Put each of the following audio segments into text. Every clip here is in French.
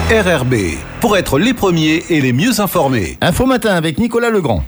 RRB, pour être les premiers et les mieux informés. Info Matin avec Nicolas Legrand.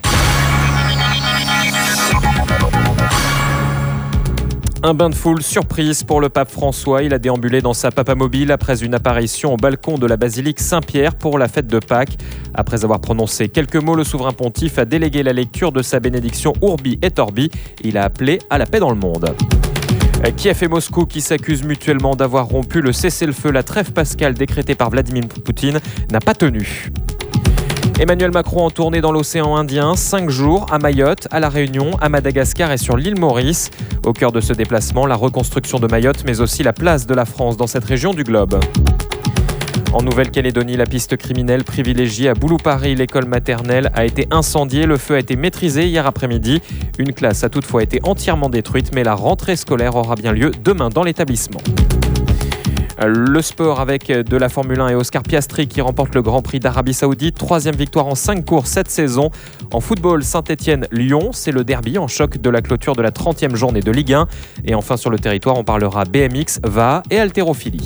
Un bain de foule surprise pour le pape François. Il a déambulé dans sa papamobile après une apparition au balcon de la basilique Saint-Pierre pour la fête de Pâques. Après avoir prononcé quelques mots, le souverain pontife a délégué la lecture de sa bénédiction Urbi et Orbi. Il a appelé à la paix dans le monde. Kiev et Moscou qui s'accusent mutuellement d'avoir rompu le cessez-le-feu. La trêve pascale décrétée par Vladimir Poutine n'a pas tenu. Emmanuel Macron en tournée dans l'océan Indien, 5 jours à Mayotte, à La Réunion, à Madagascar et sur l'île Maurice. Au cœur de ce déplacement, la reconstruction de Mayotte, mais aussi la place de la France dans cette région du globe. En Nouvelle-Calédonie, la piste criminelle privilégiée à Boulou-Paris, l'école maternelle, a été incendiée. Le feu a été maîtrisé hier après-midi. Une classe a toutefois été entièrement détruite, mais la rentrée scolaire aura bien lieu demain dans l'établissement. Le sport avec de la Formule 1 et Oscar Piastri qui remporte le Grand Prix d'Arabie Saoudite. 3e victoire en 5 courses cette saison. En football, Saint-Étienne-Lyon, c'est le derby en choc de la clôture de la 30e journée de Ligue 1. Et enfin sur le territoire, on parlera BMX, VA et haltérophilie.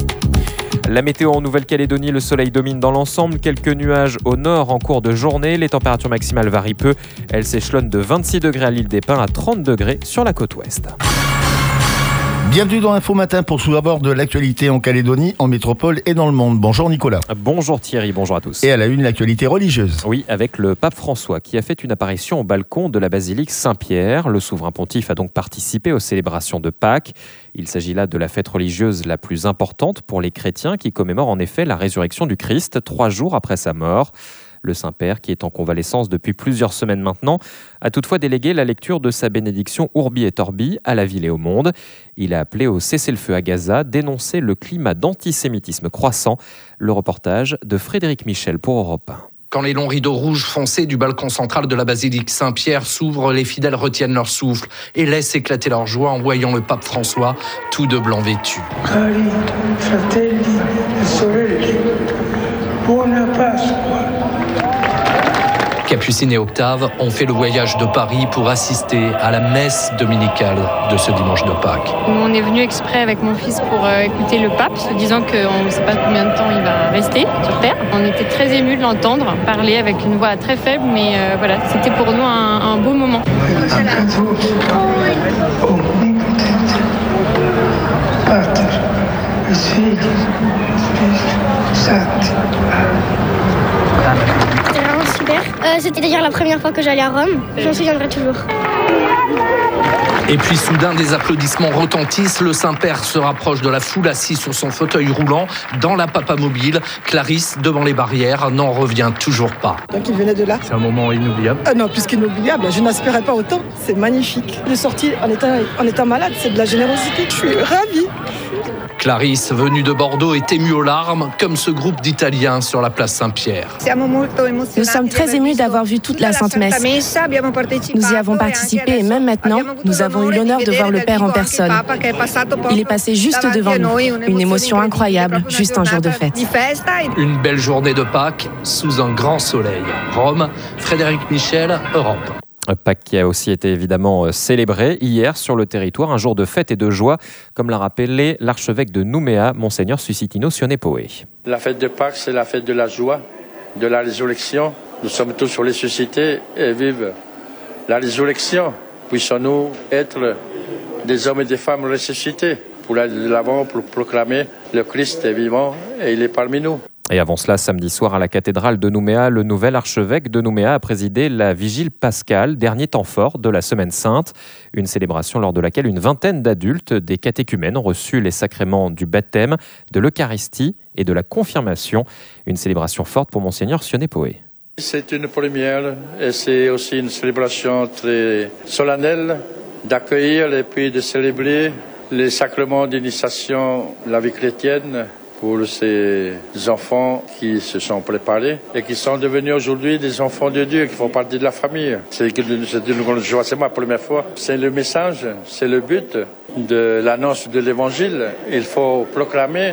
La météo en Nouvelle-Calédonie, le soleil domine dans l'ensemble. Quelques nuages au nord en cours de journée. Les températures maximales varient peu. Elles s'échelonnent de 26 degrés à l'île des Pins à 30 degrés sur la côte ouest. Bienvenue dans Info Matin pour tout d'abord de l'actualité en Calédonie, en métropole et dans le monde. Bonjour Nicolas. Bonjour Thierry, bonjour à tous. Et à la une, l'actualité religieuse. Oui, avec le pape François qui a fait une apparition au balcon de la basilique Saint-Pierre. Le souverain pontife a donc participé aux célébrations de Pâques. Il s'agit là de la fête religieuse la plus importante pour les chrétiens qui commémore en effet la résurrection du Christ 3 jours après sa mort. Le Saint-Père, qui est en convalescence depuis plusieurs semaines maintenant, a toutefois délégué la lecture de sa bénédiction Urbi et Orbi à la ville et au monde. Il a appelé au cessez-le-feu à Gaza, dénoncé le climat d'antisémitisme croissant. Le reportage de Frédéric Michel pour Europe 1. Quand les longs rideaux rouges foncés du balcon central de la basilique Saint-Pierre s'ouvrent, les fidèles retiennent leur souffle et laissent éclater leur joie en voyant le pape François, tout de blanc vêtu. Cari fratelli e sorelle, buona Pasqua. Capucine et Octave ont fait le voyage de Paris pour assister à la messe dominicale de ce dimanche de Pâques. On est venu exprès avec mon fils pour écouter le pape, se disant qu'on ne sait pas combien de temps il va rester sur Terre. On était très émus de l'entendre parler avec une voix très faible, mais voilà, c'était pour nous un beau moment. C'était vraiment super. C'était d'ailleurs la première fois que j'allais à Rome. J'en souviendrai toujours. Et puis soudain, des applaudissements retentissent. Le Saint-Père se rapproche de la foule assis sur son fauteuil roulant dans la papamobile. Clarisse, devant les barrières, n'en revient toujours pas. Donc il venait de là. C'est un moment inoubliable. Non, plus qu'inoubliable. Je n'aspirais pas autant. C'est magnifique. Il est sorti en étant malade. C'est de la générosité. Je suis ravie. Clarisse, venue de Bordeaux, est émue aux larmes, comme ce groupe d'Italiens sur la place Saint-Pierre. Nous sommes très émus d'avoir vu toute la Sainte Messe. Nous y avons participé et même maintenant, nous avons eu l'honneur de voir le Père en personne. Il est passé juste devant nous. Une émotion incroyable, juste un jour de fête. Une belle journée de Pâques sous un grand soleil. Rome, Frédéric Michel, Europe. Pâques qui a aussi été évidemment célébré hier sur le territoire, un jour de fête et de joie, comme l'a rappelé l'archevêque de Nouméa, Monseigneur Susitino Sionepoe. La fête de Pâques, c'est la fête de la joie, de la résurrection. Nous sommes tous ressuscités et vivent la résurrection. Puissons-nous être des hommes et des femmes ressuscités pour aller de l'avant, pour proclamer le Christ est vivant et il est parmi nous. Et avant cela, samedi soir à la cathédrale de Nouméa, le nouvel archevêque de Nouméa a présidé la vigile pascale, dernier temps fort de la Semaine Sainte. Une célébration lors de laquelle une vingtaine d'adultes des catéchumènes ont reçu les sacrements du baptême, de l'Eucharistie et de la confirmation. Une célébration forte pour Monseigneur Sionepoe. C'est une première et c'est aussi une célébration très solennelle d'accueillir et puis de célébrer les sacrements d'initiation de la vie chrétienne pour ces enfants qui se sont préparés et qui sont devenus aujourd'hui des enfants de Dieu, qui font partie de la famille. C'est une grande joie, c'est ma première fois. C'est le message, c'est le but de l'annonce de l'Évangile. Il faut proclamer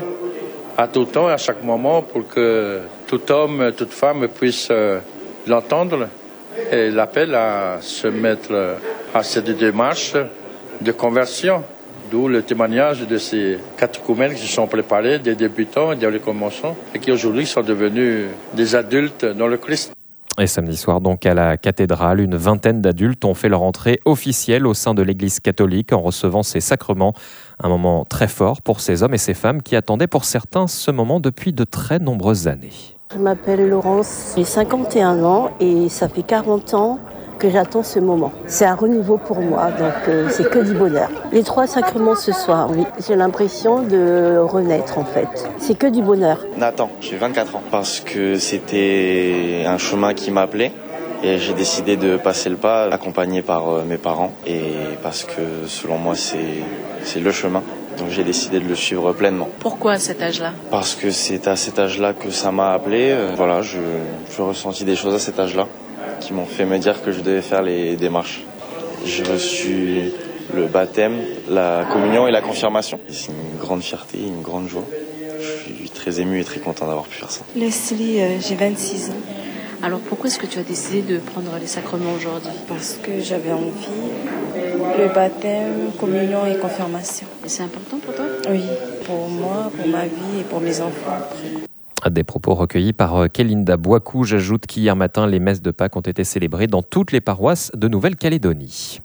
à tout temps, à chaque moment, pour que tout homme, toute femme puisse l'entendre et l'appel à se mettre à cette démarche de conversion D'où le témoignage de ces catéchumènes qui se sont préparés, des débutants et des commençants, et qui aujourd'hui sont devenus des adultes dans le Christ. Et samedi soir, donc, à la cathédrale, une vingtaine d'adultes ont fait leur entrée officielle au sein de l'Église catholique en recevant ces sacrements. Un moment très fort pour ces hommes et ces femmes qui attendaient pour certains ce moment depuis de très nombreuses années. Je m'appelle Laurence, j'ai 51 ans et ça fait 40 ans que j'attends ce moment. C'est un renouveau pour moi, donc c'est que du bonheur. Les 3 sacrements ce soir, oui. J'ai l'impression de renaître en fait. C'est que du bonheur. Nathan, j'ai 24 ans. Parce que c'était un chemin qui m'appelait et j'ai décidé de passer le pas, accompagné par mes parents. Et parce que selon moi, c'est le chemin. Donc j'ai décidé de le suivre pleinement. Pourquoi à cet âge-là ? Parce que c'est à cet âge-là que ça m'a appelé. Voilà, je ressentis des choses à cet âge-là qui m'ont fait me dire que je devais faire les démarches. J'ai reçu le baptême, la communion et la confirmation. C'est une grande fierté, une grande joie. Je suis très ému et très content d'avoir pu faire ça. Leslie, j'ai 26 ans. Alors pourquoi est-ce que tu as décidé de prendre les sacrements aujourd'hui ? Parce que j'avais envie. Le baptême, communion et confirmation. Et c'est important pour toi ? Oui, pour moi, pour ma vie et pour mes enfants après. Des propos recueillis par Kélinda Boicou. J'ajoute qu'hier matin, les messes de Pâques ont été célébrées dans toutes les paroisses de Nouvelle-Calédonie.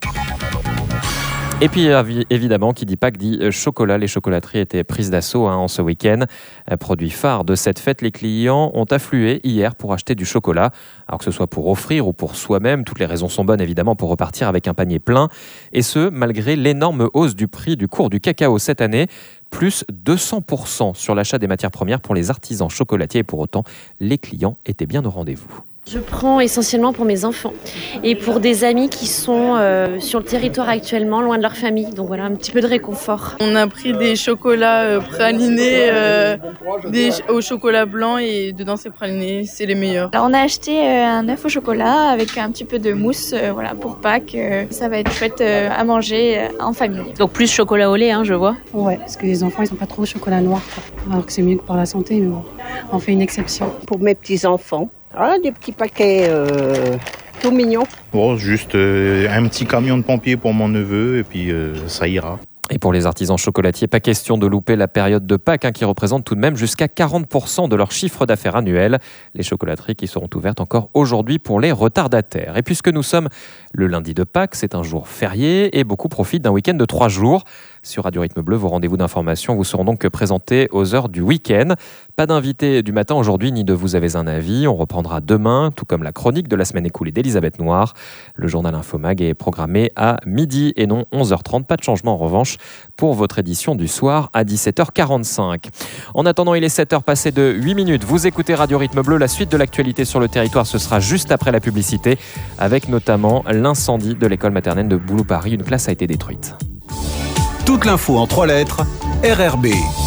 Et puis évidemment, qui dit Pâques dit chocolat. Les chocolateries étaient prises d'assaut en ce week-end. Produit phare de cette fête, les clients ont afflué hier pour acheter du chocolat. Alors que ce soit pour offrir ou pour soi-même, toutes les raisons sont bonnes évidemment pour repartir avec un panier plein. Et ce, malgré l'énorme hausse du prix du cours du cacao cette année. Plus 200% sur l'achat des matières premières pour les artisans chocolatiers. Et pour autant, les clients étaient bien au rendez-vous. Je prends essentiellement pour mes enfants et pour des amis qui sont sur le territoire actuellement, loin de leur famille. Donc voilà, un petit peu de réconfort. On a pris des chocolats pralinés au chocolat blanc et dedans c'est praliné, c'est les meilleurs. Alors on a acheté un œuf au chocolat avec un petit peu de mousse pour Pâques. Ça va être chouette à manger en famille. Donc plus chocolat au lait, je vois. Ouais, parce que les enfants ils sont pas trop au chocolat noir, quoi. Alors que c'est mieux que pour la santé, mais bon, on fait une exception. Pour mes petits-enfants. Des petits paquets tout mignons. Bon, juste un petit camion de pompiers pour mon neveu et puis ça ira. Et pour les artisans chocolatiers, pas question de louper la période de Pâques qui représente tout de même jusqu'à 40% de leur chiffre d'affaires annuel. Les chocolateries qui seront ouvertes encore aujourd'hui pour les retardataires. Et puisque nous sommes le lundi de Pâques, c'est un jour férié et beaucoup profitent d'un week-end de 3 jours. Sur Radio Rythme Bleu, vos rendez-vous d'information vous seront donc présentés aux heures du week-end. Pas d'invité du matin aujourd'hui, ni de Vous avez un avis. On reprendra demain, tout comme la chronique de la semaine écoulée d'Elisabeth Noir. Le journal Infomag est programmé à midi et non 11h30. Pas de changement en revanche pour votre édition du soir à 17h45. En attendant, il est 7h passé de 8 minutes. Vous écoutez Radio Rythme Bleu. La suite de l'actualité sur le territoire, ce sera juste après la publicité, avec notamment l'incendie de l'école maternelle de Boulou-Paris. Une classe a été détruite. Toute l'info en 3 lettres, RRB.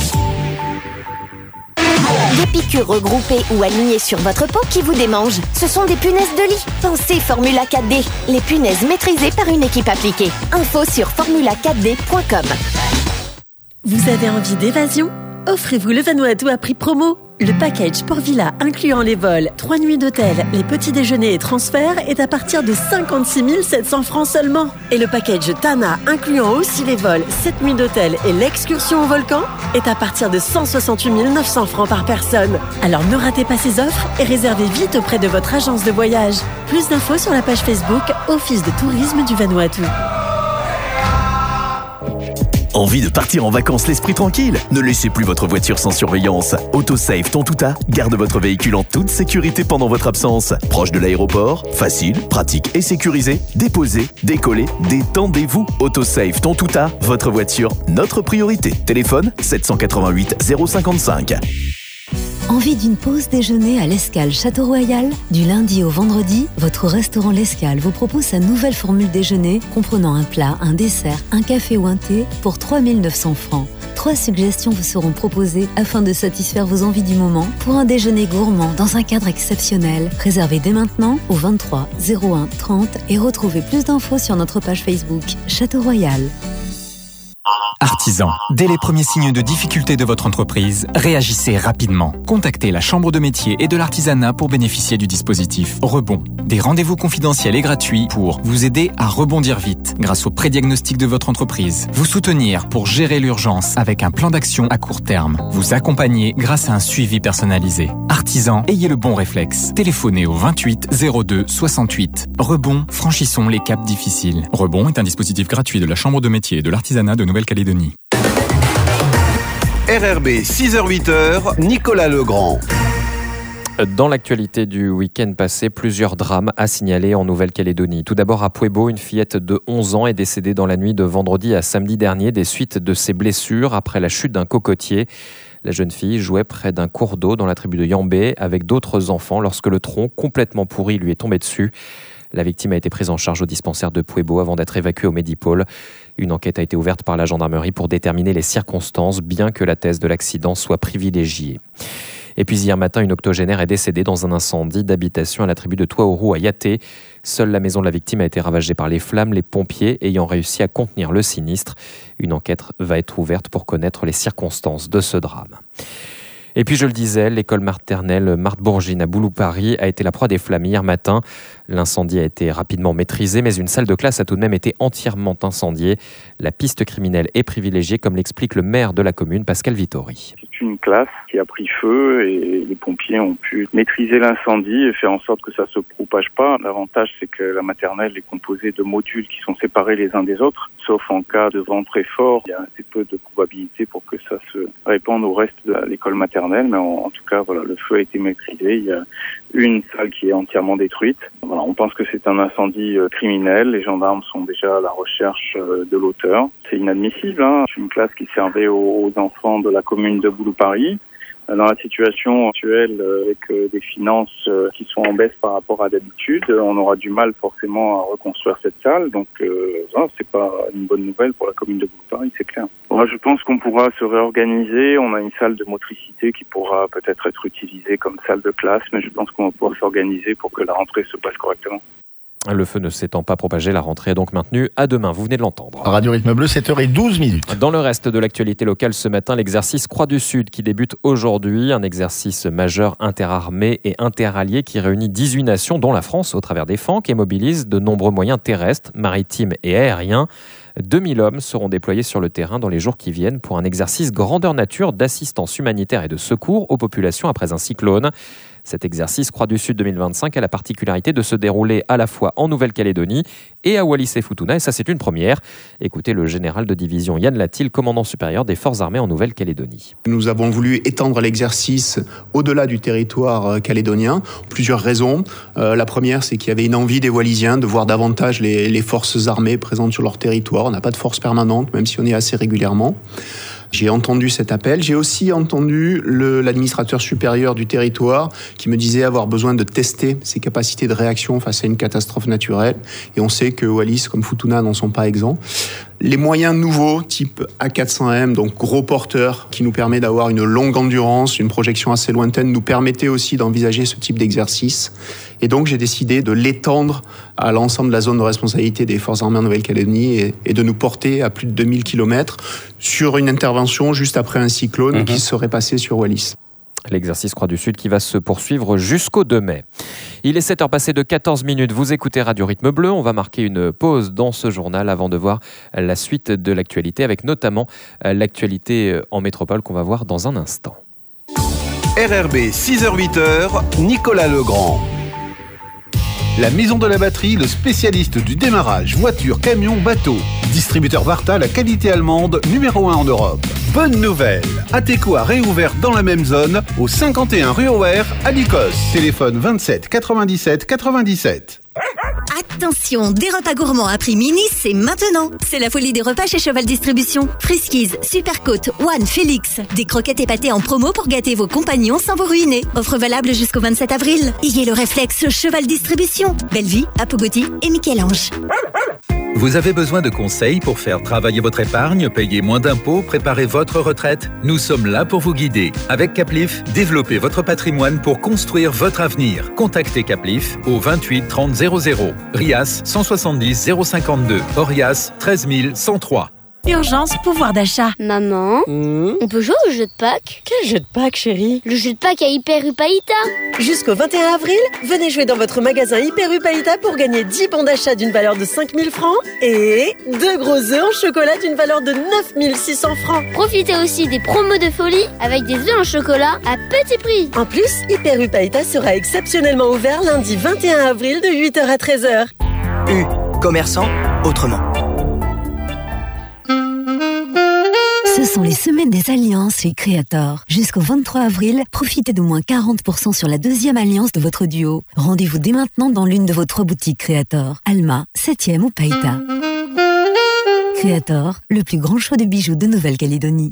Des piqûres regroupées ou alignées sur votre peau qui vous démangent. Ce sont des punaises de lit. Pensez Formula 4D. Les punaises maîtrisées par une équipe appliquée. Info sur formula4d.com. Vous avez envie d'évasion ? Offrez-vous le Vanuatu à prix promo. Le package Port-Villa incluant les vols, 3 nuits d'hôtel, les petits déjeuners et transferts est à partir de 56 700 francs seulement. Et le package Tana incluant aussi les vols, 7 nuits d'hôtel et l'excursion au volcan est à partir de 168 900 francs par personne. Alors ne ratez pas ces offres et réservez vite auprès de votre agence de voyage. Plus d'infos sur la page Facebook Office de tourisme du Vanuatu. Envie de partir en vacances l'esprit tranquille ? Ne laissez plus votre voiture sans surveillance. AutoSafe Tontouta garde votre véhicule en toute sécurité pendant votre absence. Proche de l'aéroport, facile, pratique et sécurisé. Déposez, décollez, détendez-vous. AutoSafe Tontouta, votre voiture, notre priorité. Téléphone 788 055. Envie d'une pause déjeuner à l'Escale Château-Royal ? Du lundi au vendredi, votre restaurant L'Escale vous propose sa nouvelle formule déjeuner comprenant un plat, un dessert, un café ou un thé pour 3 900 francs. 3 suggestions vous seront proposées afin de satisfaire vos envies du moment pour un déjeuner gourmand dans un cadre exceptionnel. Réservez dès maintenant au 23 01 30 et retrouvez plus d'infos sur notre page Facebook Château-Royal. Artisan. Dès les premiers signes de difficulté de votre entreprise, réagissez rapidement. Contactez la Chambre de métier et de l'artisanat pour bénéficier du dispositif Rebond. Des rendez-vous confidentiels et gratuits pour vous aider à rebondir vite grâce au pré-diagnostic de votre entreprise. Vous soutenir pour gérer l'urgence avec un plan d'action à court terme. Vous accompagner grâce à un suivi personnalisé. Artisan, ayez le bon réflexe. Téléphonez au 28 02 68. Rebond, franchissons les caps difficiles. Rebond est un dispositif gratuit de la Chambre de métier et de l'artisanat de Nouvelle-Calédonie. RRB 6h-8h, Nicolas Legrand. Dans l'actualité du week-end passé, plusieurs drames à signaler en Nouvelle-Calédonie. Tout d'abord à Puebo, une fillette de 11 ans est décédée dans la nuit de vendredi à samedi dernier des suites de ses blessures après la chute d'un cocotier. La jeune fille jouait près d'un cours d'eau dans la tribu de Yambé avec d'autres enfants lorsque le tronc complètement pourri lui est tombé dessus. La victime a été prise en charge au dispensaire de Puebo avant d'être évacuée au Medipôle. Une enquête a été ouverte par la gendarmerie pour déterminer les circonstances, bien que la thèse de l'accident soit privilégiée. Et puis hier matin, une octogénaire est décédée dans un incendie d'habitation à la tribu de Touaourou à Yaté. Seule la maison de la victime a été ravagée par les flammes, les pompiers ayant réussi à contenir le sinistre. Une enquête va être ouverte pour connaître les circonstances de ce drame. Et puis je le disais, l'école maternelle Marthe Bourgine à Boulou-Paris a été la proie des flammes hier matin. L'incendie a été rapidement maîtrisé, mais une salle de classe a tout de même été entièrement incendiée. La piste criminelle est privilégiée, comme l'explique le maire de la commune, Pascal Vittori. C'est une classe qui a pris feu et les pompiers ont pu maîtriser l'incendie et faire en sorte que ça ne se propage pas. L'avantage, c'est que la maternelle est composée de modules qui sont séparés les uns des autres, sauf en cas de vent très fort. Il y a assez peu de probabilité pour que ça se répande au reste de l'école maternelle, mais en tout cas, voilà, le feu a été maîtrisé. Il y a une salle qui est entièrement détruite. Voilà, on pense que c'est un incendie criminel. Les gendarmes sont déjà à la recherche de l'auteur. C'est inadmissible, hein. C'est une classe qui servait aux enfants de la commune de Boulou-Paris. Dans la situation actuelle, avec des finances qui sont en baisse par rapport à d'habitude, on aura du mal forcément à reconstruire cette salle. Donc, c'est pas une bonne nouvelle pour la commune de Boulou-Paris, c'est clair. Moi, je pense qu'on pourra se réorganiser. On a une salle de motricité qui pourra peut-être être utilisée comme salle de classe, mais je pense qu'on va pouvoir s'organiser pour que la rentrée se passe correctement. Le feu ne s'étant pas propagé, la rentrée est donc maintenue à demain. Vous venez de l'entendre. Radio Rythme Bleu, 7h12. Dans le reste de l'actualité locale ce matin, l'exercice Croix du Sud qui débute aujourd'hui. Un exercice majeur interarmé et interallié qui réunit 18 nations, dont la France, au travers des FANC, et mobilise de nombreux moyens terrestres, maritimes et aériens. 2000 hommes seront déployés sur le terrain dans les jours qui viennent pour un exercice grandeur nature d'assistance humanitaire et de secours aux populations après un cyclone. Cet exercice Croix du Sud 2025 a la particularité de se dérouler à la fois en Nouvelle-Calédonie et à Wallis-et-Futuna, et ça c'est une première. Écoutez le général de division Yann Latil, commandant supérieur des forces armées en Nouvelle-Calédonie. Nous avons voulu étendre l'exercice au-delà du territoire calédonien. Plusieurs raisons. La première, c'est qu'il y avait une envie des Wallisiens de voir davantage les forces armées présentes sur leur territoire. On n'a pas de force permanente, même si on est assez régulièrement. J'ai entendu cet appel. J'ai aussi entendu l'administrateur supérieur du territoire qui me disait avoir besoin de tester ses capacités de réaction face à une catastrophe naturelle. Et on sait que Wallis comme Futuna n'en sont pas exempts. Les moyens nouveaux, type A400M, donc gros porteur, qui nous permet d'avoir une longue endurance, une projection assez lointaine, nous permettait aussi d'envisager ce type d'exercice. Et donc j'ai décidé de l'étendre à l'ensemble de la zone de responsabilité des forces armées en Nouvelle-Calédonie et de nous porter à plus de 2000 km sur une intervention juste après un cyclone qui serait passé sur Wallis. L'exercice Croix du Sud qui va se poursuivre jusqu'au 2 mai. Il est 7h passées de 14 minutes. Vous écoutez Radio Rythme Bleu. On va marquer une pause dans ce journal avant de voir la suite de l'actualité, avec notamment l'actualité en métropole qu'on va voir dans un instant. RRB 6h-8h, Nicolas Legrand. La Maison de la Batterie, le spécialiste du démarrage, voiture, camion, bateau. Distributeur Varta, la qualité allemande, numéro 1 en Europe. Bonne nouvelle, Ateco a réouvert dans la même zone, au 51 rue Auer, à Lycos. Téléphone 27 97 97. Attention, des repas gourmands à prix mini, c'est maintenant. C'est la folie des repas chez Cheval Distribution. Friskies, Supercote, One, Félix. Des croquettes et pâtés en promo pour gâter vos compagnons sans vous ruiner. Offre valable jusqu'au 27 avril. Ayez le réflexe Cheval Distribution. Bellevue, Apogoti et Michel-Ange. Vous avez besoin de conseils pour faire travailler votre épargne, payer moins d'impôts, préparer votre retraite? Nous sommes là pour vous guider. Avec Caplif, développez votre patrimoine pour construire votre avenir. Contactez Caplif au 28 30 00. RIAS 170 052. ORIAS 13 103. Urgence pouvoir d'achat. Maman, on peut jouer au jeu de Pâques? Quel jeu de Pâques, chérie? Le jeu de Pâques à Hyper Upaïta. Jusqu'au 21 avril, venez jouer dans votre magasin Hyper Upaïta pour gagner 10 bons d'achat d'une valeur de 5 000 francs et 2 gros œufs en chocolat d'une valeur de 9 600 francs. Profitez aussi des promos de folie avec des œufs en chocolat à petit prix. En plus, Hyper Upaïta sera exceptionnellement ouvert lundi 21 avril de 8h à 13h. Commerçant autrement. Ce sont les semaines des alliances chez Creator. Jusqu'au 23 avril, profitez d'au moins 40% sur la deuxième alliance de votre duo. Rendez-vous dès maintenant dans l'une de vos 3 boutiques Creator. Alma, 7e ou Païta. Creator, le plus grand choix de bijoux de Nouvelle-Calédonie.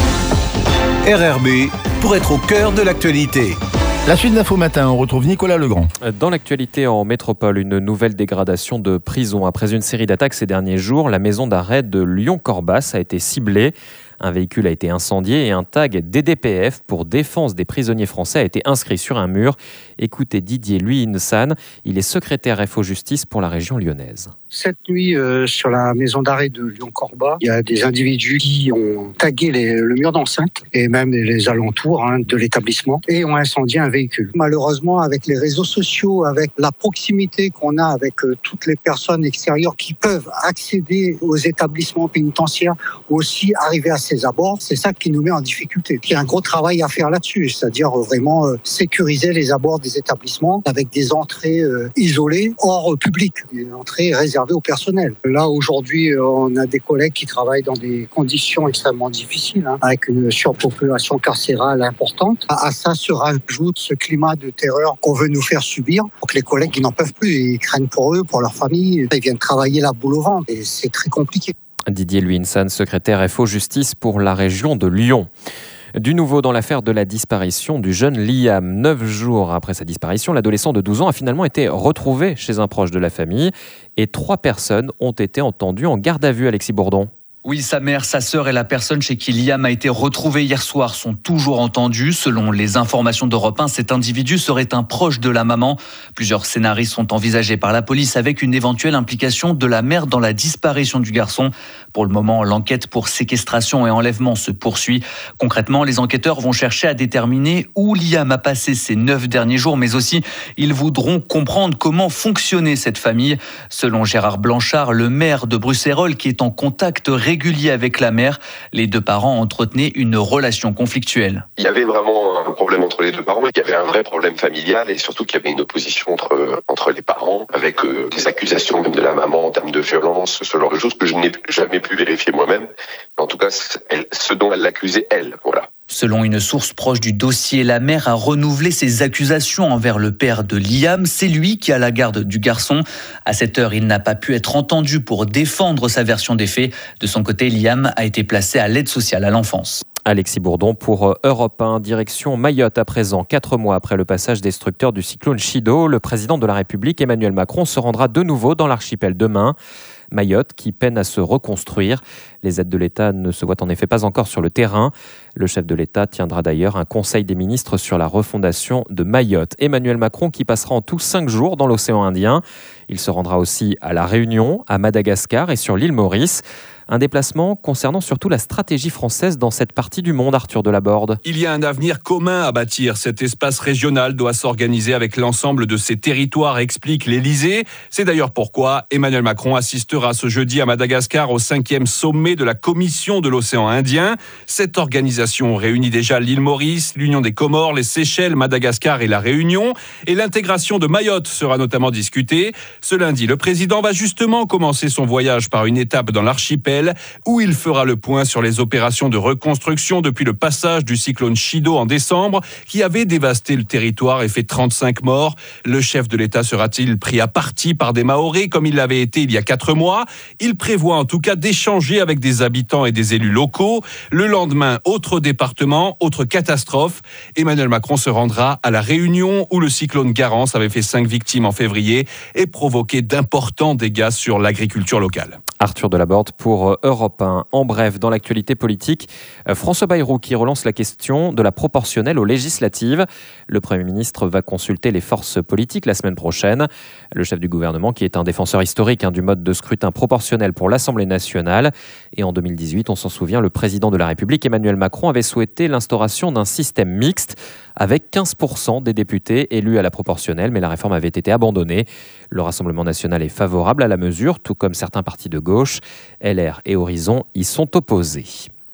RRB, pour être au cœur de l'actualité. La suite d'Info Matin, on retrouve Nicolas Legrand. Dans l'actualité en métropole, une nouvelle dégradation de prison. Après une série d'attaques ces derniers jours, la maison d'arrêt de Lyon-Corbas a été ciblée. Un véhicule a été incendié et un tag DDPF pour défense des prisonniers français a été inscrit sur un mur. Écoutez Didier Luyinsan, il est secrétaire FO Justice pour la région lyonnaise. Cette nuit, sur la maison d'arrêt de Lyon-Corbas, il y a des individus qui ont tagué le mur d'enceinte et même les alentours de l'établissement et ont incendié un véhicule. Malheureusement, avec les réseaux sociaux, avec la proximité qu'on a avec toutes les personnes extérieures qui peuvent accéder aux établissements pénitentiaires ou aussi arriver à ces abords, c'est ça qui nous met en difficulté. Il y a un gros travail à faire là-dessus, c'est-à-dire vraiment sécuriser les abords des établissements avec des entrées isolées hors public, des entrées réservées au personnel. Là, aujourd'hui, on a des collègues qui travaillent dans des conditions extrêmement difficiles, avec une surpopulation carcérale importante. À ça se rajoute ce climat de terreur qu'on veut nous faire subir. Donc les collègues, ils n'en peuvent plus, ils craignent pour eux, pour leur famille. Ils viennent travailler la boule au ventre et c'est très compliqué. Didier Luyinsan, secrétaire FO Justice pour la région de Lyon. Du nouveau dans l'affaire de la disparition du jeune Liam. 9 jours après sa disparition, l'adolescent de 12 ans a finalement été retrouvé chez un proche de la famille et 3 personnes ont été entendues en garde à vue, Alexis Bourdon. Oui, sa mère, sa sœur et la personne chez qui Liam a été retrouvé hier soir sont toujours entendus. Selon les informations d'Europe 1, cet individu serait un proche de la maman. Plusieurs scénarios sont envisagés par la police avec une éventuelle implication de la mère dans la disparition du garçon. Pour le moment, l'enquête pour séquestration et enlèvement se poursuit. Concrètement, les enquêteurs vont chercher à déterminer où Liam a passé ces 9 derniers jours, mais aussi ils voudront comprendre comment fonctionnait cette famille. Selon Gérard Blanchard, le maire de Bruxelles, qui est en contact régulier avec la mère, les 2 parents entretenaient une relation conflictuelle. Il y avait vraiment un problème entre les 2 parents, il y avait un vrai problème familial et surtout qu'il y avait une opposition entre les parents avec des accusations même de la maman en termes de violence, ce genre de choses que je n'ai jamais pu vérifier moi-même. En tout cas, ce dont elle l'accusait, elle, voilà. Selon une source proche du dossier, la mère a renouvelé ses accusations envers le père de Liam. C'est lui qui a la garde du garçon. À cette heure, il n'a pas pu être entendu pour défendre sa version des faits. De son côté, Liam a été placé à l'aide sociale à l'enfance. Alexis Bourdon pour Europe 1, direction Mayotte à présent. 4 mois après le passage destructeur du cyclone Chido, le président de la République, Emmanuel Macron, se rendra de nouveau dans l'archipel demain. Mayotte qui peine à se reconstruire. Les aides de l'État ne se voient en effet pas encore sur le terrain. Le chef de l'État tiendra d'ailleurs un conseil des ministres sur la refondation de Mayotte. Emmanuel Macron qui passera en tout 5 jours dans l'océan Indien. Il se rendra aussi à La Réunion, à Madagascar et sur l'île Maurice. Un déplacement concernant surtout la stratégie française dans cette partie du monde, Arthur Delaborde. Il y a un avenir commun à bâtir. Cet espace régional doit s'organiser avec l'ensemble de ses territoires, explique l'Élysée. C'est d'ailleurs pourquoi Emmanuel Macron assistera ce jeudi à Madagascar au 5e sommet de la Commission de l'océan Indien. Cette organisation réunit déjà l'île Maurice, l'Union des Comores, les Seychelles, Madagascar et la Réunion. Et l'intégration de Mayotte sera notamment discutée. Ce lundi, le président va justement commencer son voyage par une étape dans l'archipel où il fera le point sur les opérations de reconstruction depuis le passage du cyclone Chido en décembre qui avait dévasté le territoire et fait 35 morts. Le chef de l'État sera-t-il pris à partie par des Mahorais comme il l'avait été il y a 4 mois ? Il prévoit en tout cas d'échanger avec des habitants et des élus locaux. Le lendemain, autre département, autre catastrophe. Emmanuel Macron se rendra à La Réunion où le cyclone Garance avait fait 5 victimes en février et provoqué d'importants dégâts sur l'agriculture locale. Arthur Delaborde pour Europe 1. En bref, dans l'actualité politique, François Bayrou qui relance la question de la proportionnelle aux législatives. Le Premier ministre va consulter les forces politiques la semaine prochaine. Le chef du gouvernement qui est un défenseur historique du mode de scrutin proportionnel pour l'Assemblée nationale. Et en 2018, on s'en souvient, le président de la République, Emmanuel Macron, avait souhaité l'instauration d'un système mixte avec 15% des députés élus à la proportionnelle, mais la réforme avait été abandonnée. Le Rassemblement national est favorable à la mesure, tout comme certains partis de gauche. LR et Horizon y sont opposés.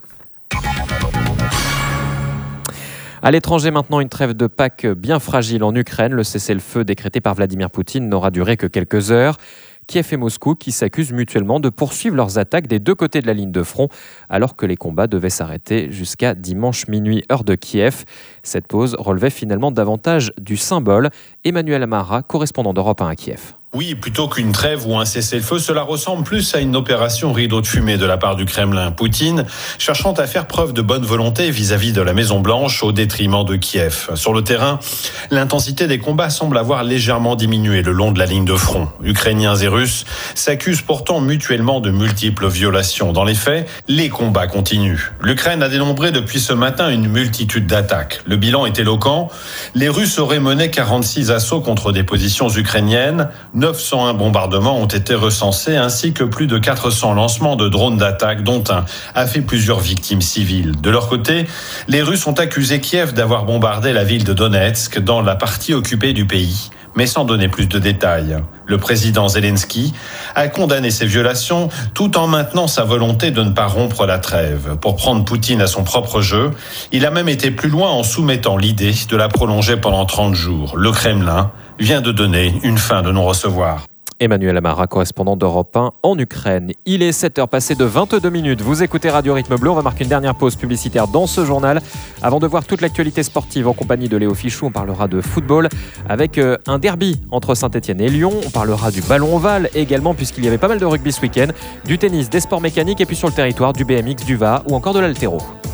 À l'étranger maintenant, une trêve de Pâques bien fragile en Ukraine. Le cessez-le-feu décrété par Vladimir Poutine n'aura duré que quelques heures. Kiev et Moscou qui s'accusent mutuellement de poursuivre leurs attaques des deux côtés de la ligne de front alors que les combats devaient s'arrêter jusqu'à dimanche minuit heure de Kiev. Cette pause relevait finalement davantage du symbole. Emmanuel Amara, correspondant d'Europe 1 à Kiev. Oui, plutôt qu'une trêve ou un cessez-le-feu, cela ressemble plus à une opération rideau de fumée de la part du Kremlin. Poutine cherchant à faire preuve de bonne volonté vis-à-vis de la Maison-Blanche au détriment de Kiev. Sur le terrain, l'intensité des combats semble avoir légèrement diminué le long de la ligne de front. Ukrainiens et Russes s'accusent pourtant mutuellement de multiples violations. Dans les faits, les combats continuent. L'Ukraine a dénombré depuis ce matin une multitude d'attaques. Le bilan est éloquent. Les Russes auraient mené 46 assauts contre des positions ukrainiennes. 901 bombardements ont été recensés ainsi que plus de 400 lancements de drones d'attaque dont un a fait plusieurs victimes civiles. De leur côté, les Russes ont accusé Kiev d'avoir bombardé la ville de Donetsk dans la partie occupée du pays, mais sans donner plus de détails. Le président Zelensky a condamné ces violations tout en maintenant sa volonté de ne pas rompre la trêve. Pour prendre Poutine à son propre jeu, il a même été plus loin en soumettant l'idée de la prolonger pendant 30 jours. Le Kremlin vient de donner une fin de non-recevoir. Emmanuel Amara, correspondant d'Europe 1 en Ukraine. Il est 7h passé de 22 minutes. Vous écoutez Radio Rythme Bleu. On va marquer une dernière pause publicitaire dans ce journal. Avant de voir toute l'actualité sportive en compagnie de Léo Fichou, on parlera de football avec un derby entre Saint-Etienne et Lyon. On parlera du ballon ovale également puisqu'il y avait pas mal de rugby ce week-end, du tennis, des sports mécaniques et puis sur le territoire du BMX, du VA ou encore de l'haltéro.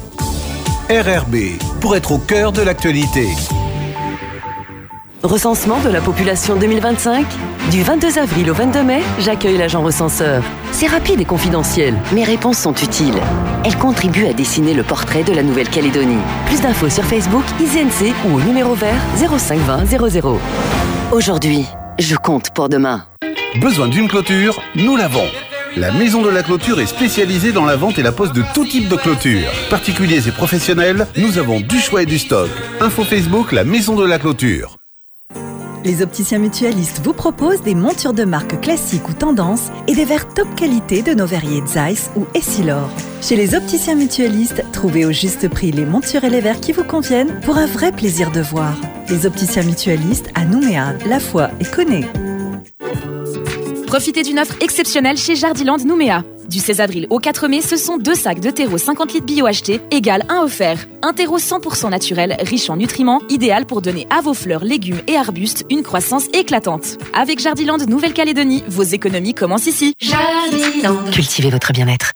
RRB, pour être au cœur de l'actualité. Recensement de la population 2025 ? Du 22 avril au 22 mai, j'accueille l'agent recenseur. C'est rapide et confidentiel. Mes réponses sont utiles. Elles contribuent à dessiner le portrait de la Nouvelle-Calédonie. Plus d'infos sur Facebook, ICNC ou au numéro vert 0520 00. Aujourd'hui, je compte pour demain. Besoin d'une clôture ? Nous l'avons. La Maison de la Clôture est spécialisée dans la vente et la pose de tout type de clôture. Particuliers et professionnels, nous avons du choix et du stock. Info Facebook, la Maison de la Clôture. Les opticiens mutualistes vous proposent des montures de marque classique ou tendance et des verres top qualité de nos verriers Zeiss ou Essilor. Chez les opticiens mutualistes, trouvez au juste prix les montures et les verres qui vous conviennent pour un vrai plaisir de voir. Les opticiens mutualistes à Nouméa, La Foix et Connay. Profitez d'une offre exceptionnelle chez Jardiland Nouméa. Du 16 avril au 4 mai, ce sont 2 sacs de terreau 50 litres bio achetés, égale 1 offert. Un terreau 100% naturel, riche en nutriments, idéal pour donner à vos fleurs, légumes et arbustes une croissance éclatante. Avec Jardiland Nouvelle-Calédonie, vos économies commencent ici. Jardiland. Cultivez votre bien-être.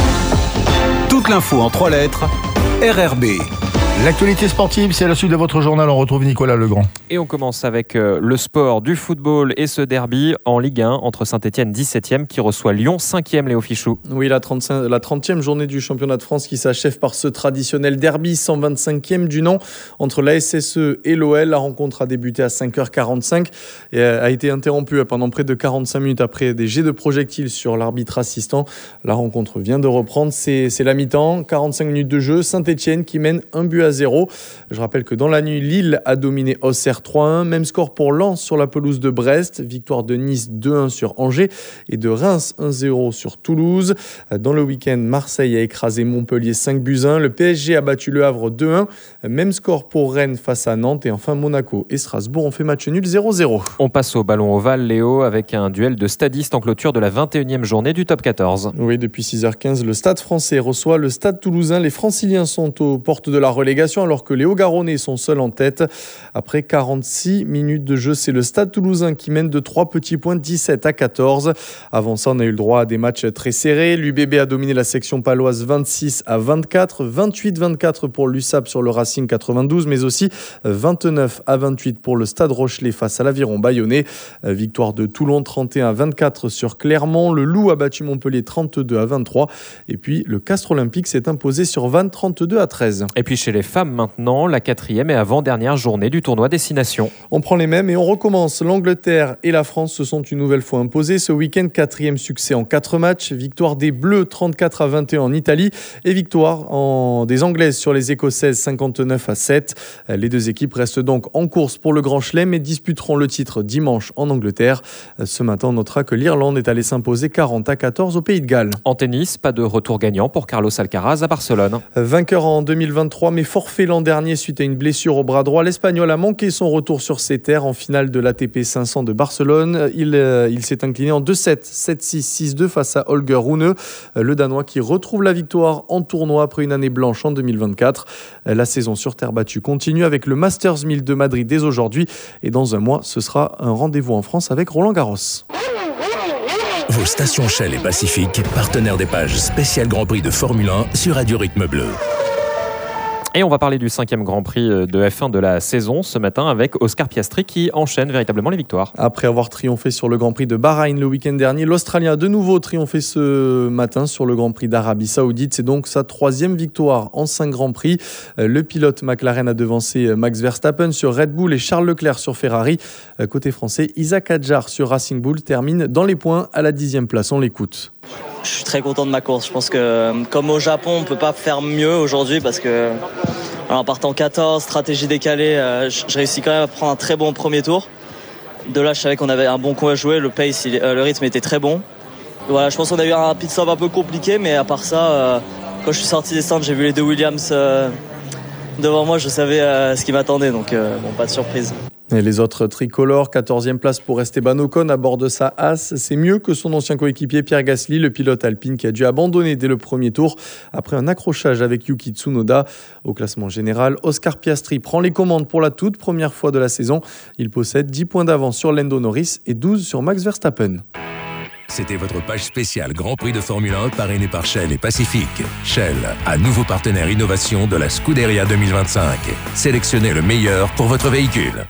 Toute l'info en 3 lettres, RRB. L'actualité sportive, c'est la suite de votre journal. On retrouve Nicolas Legrand. Et on commence avec le sport, du football et ce derby en Ligue 1 entre Saint-Etienne 17e qui reçoit Lyon 5e, Léo Fichou. Oui, la 30e journée du championnat de France qui s'achève par ce traditionnel derby 125e du nom entre la SSE et l'OL. La rencontre a débuté à 5h45 et a été interrompue pendant près de 45 minutes après des jets de projectiles sur l'arbitre assistant. La rencontre vient de reprendre, c'est la mi-temps, 45 minutes de jeu, Saint-Etienne qui mène 1-0. Je rappelle que dans la nuit, Lille a dominé Auxerre 3-1. Même score pour Lens sur la pelouse de Brest. Victoire de Nice 2-1 sur Angers et de Reims 1-0 sur Toulouse. Dans le week-end, Marseille a écrasé Montpellier 5-1. Le PSG a battu Le Havre 2-1. Même score pour Rennes face à Nantes. Et enfin, Monaco et Strasbourg ont fait match nul 0-0. On passe au ballon ovale, Léo, avec un duel de stadistes en clôture de la 21e journée du top 14. Oui, depuis 6h15, le Stade français reçoit le Stade toulousain. Les Franciliens sont aux portes de la relégation. relégation alors que les Hauts-Garonnais sont seuls en tête. Après 46 minutes de jeu, c'est le Stade Toulousain qui mène de 3 petits points, 17-14. Avant ça, on a eu le droit à des matchs très serrés. L'UBB a dominé la section paloise 26-24, 28-24 pour l'USAP sur le Racing 92, mais aussi 29-28 pour le Stade Rochelais face à l'Aviron Bayonnais. Victoire de Toulon 31-24 sur Clermont. Le Loup a battu Montpellier 32-23. Et puis le Castres Olympique s'est imposé sur Vannes 32-13. Et puis chez les femmes maintenant, la 4e et avant-dernière journée du tournoi Destination. On prend les mêmes et on recommence. L'Angleterre et la France se sont une nouvelle fois imposés. Ce week-end, 4e succès en 4 matchs. Victoire des Bleus 34-21 en Italie et victoire des Anglaises sur les Écossaises 59-7. Les deux équipes restent donc en course pour le Grand Chelem et disputeront le titre dimanche en Angleterre. Ce matin, on notera que l'Irlande est allée s'imposer 40-14 au Pays de Galles. En tennis, pas de retour gagnant pour Carlos Alcaraz à Barcelone. Vainqueur en 2023, mais forfait l'an dernier suite à une blessure au bras droit. L'Espagnol a manqué son retour sur ses terres en finale de l'ATP 500 de Barcelone. Il s'est incliné en 2-7, 7-6, 6-2 face à Holger Rune, le Danois qui retrouve la victoire en tournoi après une année blanche en 2024. La saison sur terre battue continue avec le Masters 1000 de Madrid dès aujourd'hui et dans un mois, ce sera un rendez-vous en France avec Roland Garros. Vos stations Shell et Pacifique, partenaires des pages spéciales Grand Prix de Formule 1 sur Radio Rythme Bleu. Et on va parler du 5e Grand Prix de F1 de la saison ce matin avec Oscar Piastri qui enchaîne véritablement les victoires. Après avoir triomphé sur le Grand Prix de Bahreïn le week-end dernier, l'Australien a de nouveau triomphé ce matin sur le Grand Prix d'Arabie Saoudite. C'est donc sa 3e victoire en 5 Grands Prix. Le pilote McLaren a devancé Max Verstappen sur Red Bull et Charles Leclerc sur Ferrari. Côté français, Isaac Hadjar sur Racing Bull termine dans les points à la 10e place. On l'écoute. Je suis très content de ma course. Je pense que comme au Japon, on ne peut pas faire mieux aujourd'hui parce que en partant 14, stratégie décalée, je réussis quand même à prendre un très bon premier tour. De là, je savais qu'on avait un bon coup à jouer. Le pace, le rythme était très bon. Voilà, je pense qu'on a eu un pit stop un peu compliqué, mais à part ça, quand je suis sorti des stands, j'ai vu les deux Williams devant moi. Je savais ce qui m'attendait, donc bon, pas de surprise. Et les autres tricolores, 14e place pour Esteban Ocon à bord de sa Haas. C'est mieux que son ancien coéquipier Pierre Gasly, le pilote alpine qui a dû abandonner dès le premier tour après un accrochage avec Yuki Tsunoda. Au classement général, Oscar Piastri prend les commandes pour la toute première fois de la saison. Il possède 10 points d'avance sur Lando Norris et 12 sur Max Verstappen. C'était votre page spéciale Grand Prix de Formule 1 parrainée par Shell et Pacifique. Shell, à nouveau partenaire innovation de la Scuderia 2025. Sélectionnez le meilleur pour votre véhicule.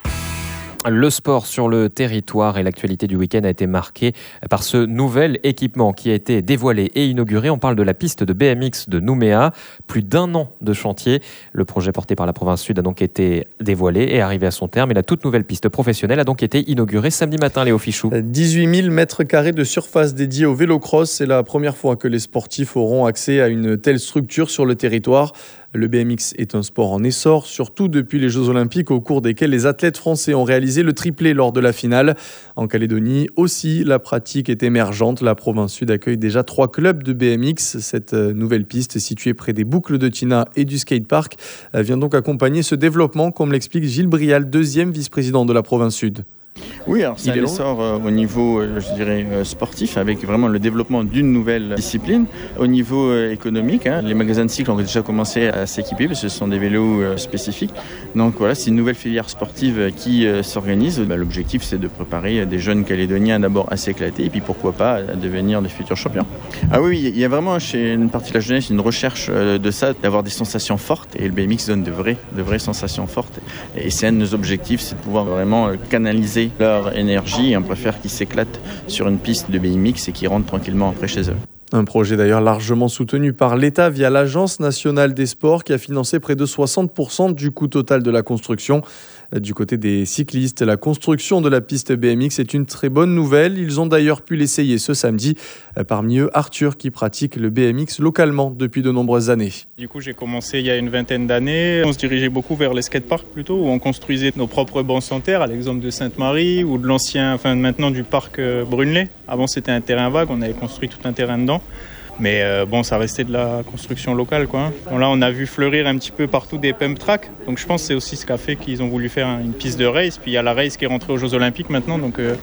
Le sport sur le territoire et l'actualité du week-end a été marquée par ce nouvel équipement qui a été dévoilé et inauguré. On parle de la piste de BMX de Nouméa. Plus d'1 an de chantier. Le projet porté par la province sud a donc été dévoilé et arrivé à son terme. Et la toute nouvelle piste professionnelle a donc été inaugurée samedi matin, Léo Fichou. 18 000 mètres carrés de surface dédiée au vélo-cross. C'est la première fois que les sportifs auront accès à une telle structure sur le territoire. Le BMX est un sport en essor, surtout depuis les Jeux Olympiques au cours desquels les athlètes français ont réalisé le triplé lors de la finale. En Calédonie aussi, la pratique est émergente. La province sud accueille déjà 3 clubs de BMX. Cette nouvelle piste située près des boucles de Tina et du skatepark vient donc accompagner ce développement, comme l'explique Gilles Brial, 2e vice-président de la province sud. Oui, alors c'est un essor au niveau, je dirais, sportif, avec vraiment le développement d'une nouvelle discipline. Au niveau économique, les magasins de cycles ont déjà commencé à s'équiper, parce que ce sont des vélos spécifiques. Donc voilà, c'est une nouvelle filière sportive qui s'organise. L'objectif, c'est de préparer des jeunes Calédoniens d'abord à s'éclater, et puis pourquoi pas à devenir des futurs champions. Ah oui, il y a vraiment chez une partie de la jeunesse une recherche de ça, d'avoir des sensations fortes, et le BMX donne de vraies sensations fortes. Et c'est un de nos objectifs, c'est de pouvoir vraiment canaliser leur énergie, et on préfère qu'ils s'éclatent sur une piste de BMX et qu'ils rentrent tranquillement après chez eux. Un projet d'ailleurs largement soutenu par l'État via l'Agence nationale des sports qui a financé près de 60% du coût total de la construction. Du côté des cyclistes, la construction de la piste BMX est une très bonne nouvelle. Ils ont d'ailleurs pu l'essayer ce samedi. Parmi eux, Arthur qui pratique le BMX localement depuis de nombreuses années. Du coup, j'ai commencé il y a une vingtaine d'années. On se dirigeait beaucoup vers les skateparks plutôt, où on construisait nos propres bancs en terre, à l'exemple de Sainte-Marie ou de l'ancien, maintenant du parc Brunelay. Avant, c'était un terrain vague, on avait construit tout un terrain dedans. Mais ça restait de la construction locale, quoi. Bon, là, on a vu fleurir un petit peu partout des pump tracks. Donc, je pense que c'est aussi ce qu'a fait qu'ils ont voulu faire une piste de race. Puis, il y a la race qui est rentrée aux Jeux Olympiques maintenant. Donc,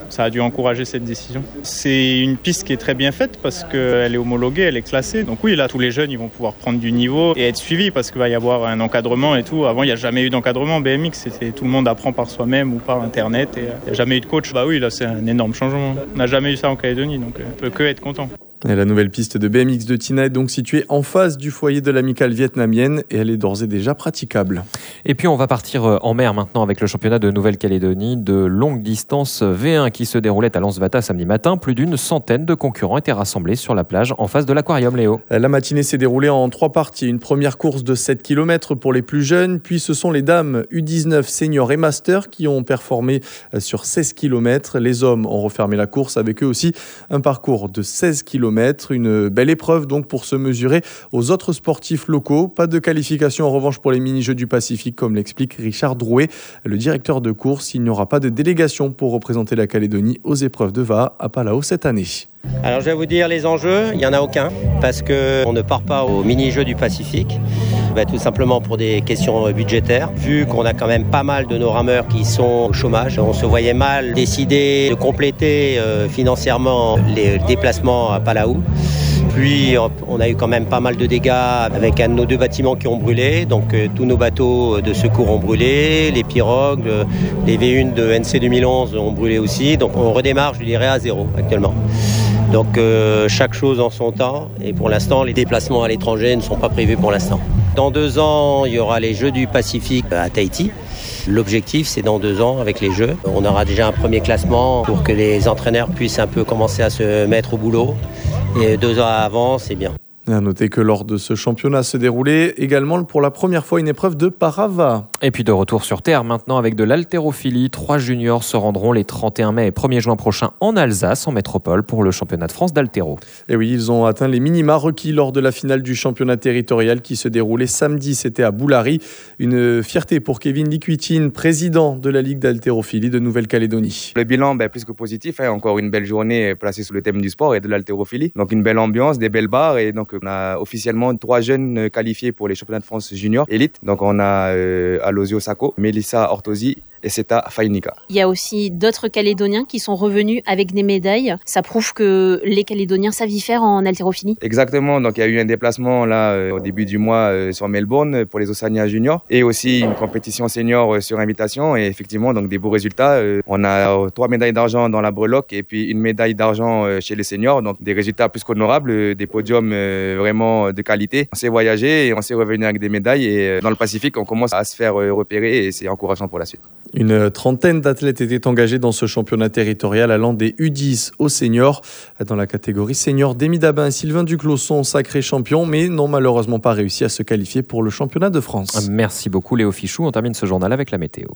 ça a dû encourager cette décision. C'est une piste qui est très bien faite parce qu'elle est homologuée, elle est classée. Donc oui, là, tous les jeunes, ils vont pouvoir prendre du niveau et être suivis parce qu'il va y avoir un encadrement et tout. Avant, il n'y a jamais eu d'encadrement BMX. C'était tout le monde apprend par soi-même ou par Internet et il n'y a jamais eu de coach. Bah oui, là, c'est un énorme changement. On n'a jamais eu ça en Calédonie, donc on peut que être content. Et la nouvelle piste de BMX de Tina est donc située en face du foyer de l'amicale vietnamienne et elle est d'ores et déjà praticable. Et puis on va partir en mer maintenant avec le championnat de Nouvelle-Calédonie de longue distance V1 qui se déroulait à Lansvata samedi matin. Plus d'une centaine de concurrents étaient rassemblés sur la plage en face de l'aquarium, Léo. La matinée s'est déroulée en 3 parties. Une première course de 7 km pour les plus jeunes, puis ce sont les dames U19 seniors et master qui ont performé sur 16 km. Les hommes ont refermé la course avec eux aussi un parcours de 16 km. Une belle épreuve donc pour se mesurer aux autres sportifs locaux. Pas de qualification en revanche pour les mini-jeux du Pacifique comme l'explique Richard Drouet, le directeur de course. Il n'y aura pas de délégation pour représenter la Calédonie aux épreuves de VA à Palau cette année. Alors je vais vous dire les enjeux, il n'y en a aucun parce qu'on ne part pas aux mini-jeux du Pacifique. Tout simplement pour des questions budgétaires. Vu qu'on a quand même pas mal de nos rameurs qui sont au chômage, on se voyait mal décider de compléter financièrement les déplacements à Palau. Puis on a eu quand même pas mal de dégâts avec un de nos 2 bâtiments qui ont brûlé. Donc tous nos bateaux de secours ont brûlé, les pirogues, les V1 de NC 2011 ont brûlé aussi. Donc on redémarre, je dirais, à 0 actuellement. Donc chaque chose en son temps et pour l'instant les déplacements à l'étranger ne sont pas prévus pour l'instant. Dans 2 ans, il y aura les Jeux du Pacifique à Tahiti. L'objectif, c'est dans 2 ans avec les Jeux. On aura déjà un premier classement pour que les entraîneurs puissent un peu commencer à se mettre au boulot. Et 2 ans avant, c'est bien. Et à noter que lors de ce championnat se déroulait également pour la première fois une épreuve de parava. Et puis de retour sur terre maintenant avec de l'haltérophilie. 3 juniors se rendront les 31 mai et 1er juin prochains en Alsace, en métropole, pour le championnat de France d'haltéro. Et oui, ils ont atteint les minima requis lors de la finale du championnat territorial qui se déroulait samedi. C'était à Boulari. Une fierté pour Kevin Liquitin, président de la Ligue d'haltérophilie de Nouvelle-Calédonie. Le bilan, plus que positif. Encore une belle journée placée sur le thème du sport et de l'haltérophilie. Donc une belle ambiance, des belles barres et donc on a officiellement 3 jeunes qualifiés pour les championnats de France junior élite. Donc on a Alosio Sako, Melissa Ortosi et Seta Fainika. Il y a aussi d'autres Calédoniens qui sont revenus avec des médailles. Ça prouve que les Calédoniens savent y faire en haltérophilie. Exactement. Donc il y a eu un déplacement là au début du mois sur Melbourne pour les Oceania juniors et aussi une compétition senior sur invitation et effectivement donc des beaux résultats. On a 3 médailles d'argent dans la breloque et puis une médaille d'argent chez les seniors. Donc des résultats plus qu'honorables, des podiums vraiment de qualité. On s'est voyagé et on s'est revenu avec des médailles et dans le Pacifique on commence à se faire repérer et c'est encourageant pour la suite. Une trentaine d'athlètes étaient engagés dans ce championnat territorial allant des U10 aux seniors. Dans la catégorie senior, Demi Dabin et Sylvain Duclos sont sacrés champions, mais n'ont malheureusement pas réussi à se qualifier pour le championnat de France. Merci beaucoup Léo Fichou. On termine ce journal avec la météo.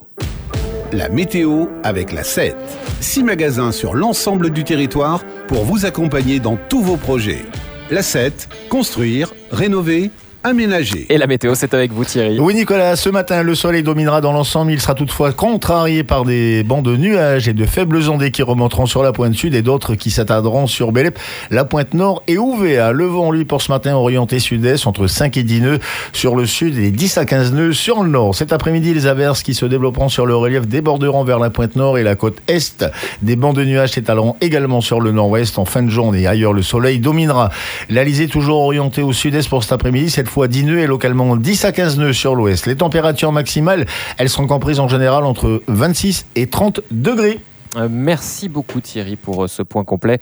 La météo avec la 7. 6 magasins sur l'ensemble du territoire pour vous accompagner dans tous vos projets. La 7, construire, rénover, aménagé. Et la météo, c'est avec vous Thierry. Oui Nicolas, ce matin le soleil dominera dans l'ensemble, il sera toutefois contrarié par des bancs de nuages et de faibles ondées qui remonteront sur la pointe sud et d'autres qui s'attarderont sur Bélep, la pointe nord et Ouvéa. Le vent lui pour ce matin orienté sud-est entre 5 et 10 nœuds sur le sud et 10 à 15 nœuds sur le nord. Cet après-midi les averses qui se développeront sur le relief déborderont vers la pointe nord et la côte est. Des bancs de nuages s'étaleront également sur le nord-ouest en fin de journée. Ailleurs le soleil dominera. L'Alizé toujours orientée au sud-est pour cet après-midi, cette fois 10 nœuds et localement 10 à 15 nœuds sur l'ouest. Les températures maximales, elles seront comprises en général entre 26 et 30 degrés. Merci beaucoup Thierry pour ce point complet.